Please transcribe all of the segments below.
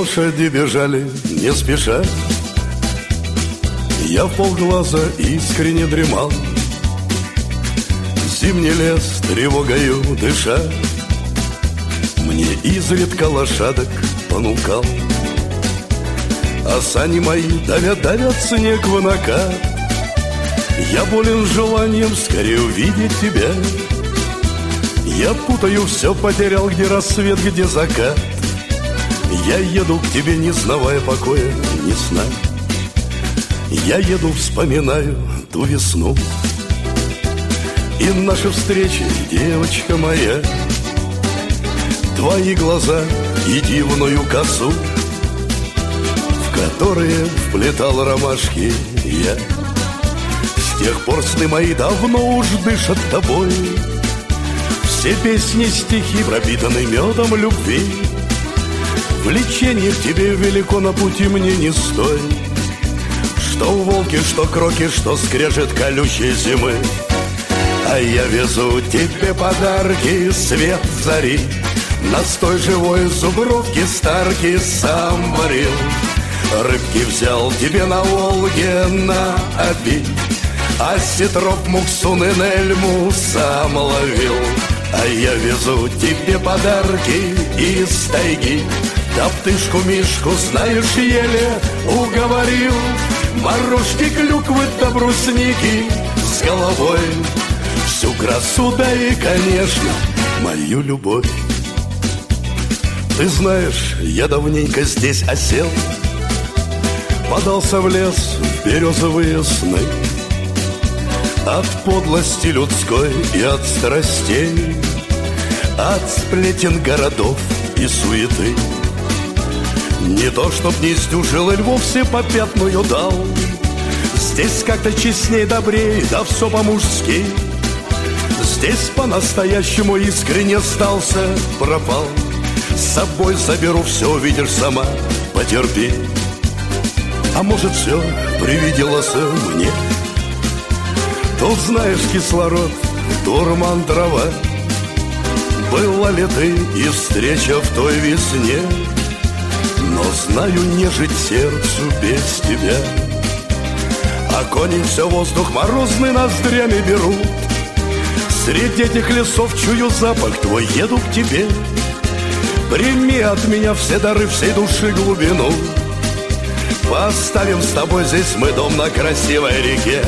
Лошади бежали не спеша, я вполглаза искренне дремал. Зимний лес тревогою дыша мне изредка лошадок понукал. А сани мои давят снег в накат. Я болен желанием скорее увидеть тебя. Я путаю все, потерял, где рассвет, где закат. Я еду к тебе, не знавая покоя, ни сна. Я еду, вспоминаю ту весну и наши встречи, девочка моя. Твои глаза и дивную косу, в которые вплетал ромашки я. С тех пор сны мои давно уж дышат тобой. Все песни, стихи пропитаны медом любви. Влечение к тебе велико, на пути мне не стой. Что волки, что кроки, что скрежет колючей зимы. А я везу тебе подарки, свет зари. Настой живой зубровки старки сам варил. Рыбки взял тебе на Волге на обед, а сетров муксун и нельму сам ловил. А я везу тебе подарки из тайги. Топтышку Мишку, знаешь, еле уговорил. Морожки, клюквы да брусники с головой. Всю красу, да и, конечно, мою любовь. Ты знаешь, я давненько здесь осел, подался в лес в березовые сны. От подлости людской и от страстей, от сплетен городов и суеты. Не то, чтоб не сдюжил или вовсе попятную дал. Здесь как-то честней, добрей, да все по-мужски. Здесь по-настоящему искренне сдался, пропал. С собой заберу, все увидишь сама, потерпи. А может, все привиделось мне. Тут, знаешь, кислород, дурман, трава. Была ли ты и встреча в той весне? Но знаю, не жить сердцу без тебя. А кони все воздух морозный ноздрями берут. Среди этих лесов чую запах твой, еду к тебе. Прими от меня все дары, всей души глубину. Поставим с тобой здесь мы дом на красивой реке.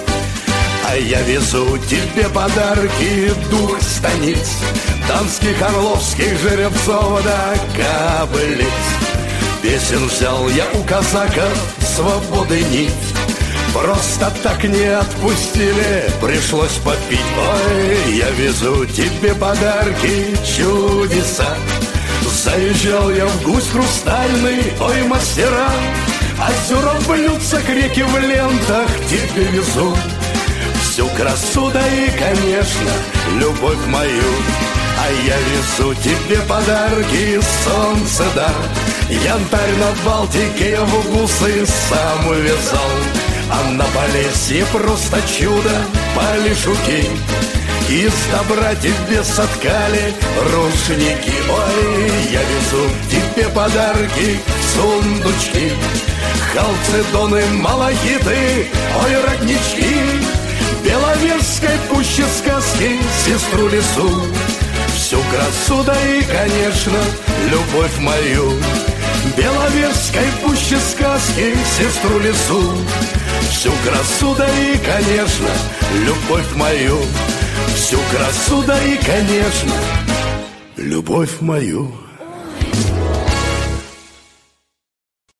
А я везу тебе подарки, дух станиц, Танских, Орловских, жеребцов да кобылиц. Песен взял я у казаков, свободы нить. Просто так не отпустили, пришлось попить. Ой, я везу тебе подарки, чудеса. Заезжал я в гусь хрустальный, ой, мастера. Озера блюдца к реке в лентах тебе везу. Всю красу, да и, конечно, любовь мою. А я везу тебе подарки, солнце дар. Янтарь на Балтике я в гусы сам вязал. А на Полесье просто чудо, полешуки. Из добра тебе соткали рушники. Ой, я везу тебе подарки, сундучки. Халцедоны, малахиты, ой, роднички. Беловежской пуще сказки, сестру лесу. Всю красу, да и, конечно, любовь мою. Беловежской пуще сказки, сестру лесу. Всю красу, да и, конечно, любовь мою. Всю красу, да и, конечно, любовь мою.